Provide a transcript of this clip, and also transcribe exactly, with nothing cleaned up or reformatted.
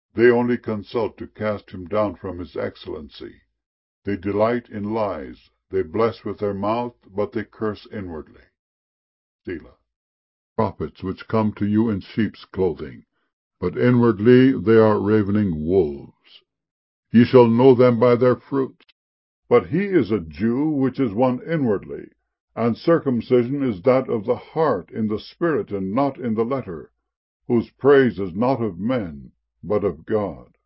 They only consult to cast him down from his excellency. They delight in lies. They bless with their mouth, but they curse inwardly. Selah. Prophets which come to you in sheep's clothing, but inwardly they are ravening wolves. Ye shall know them by their fruits. But he is a Jew which is one inwardly, and circumcision is that of the heart in the spirit, and not in the letter, whose praise is not of men, but of God.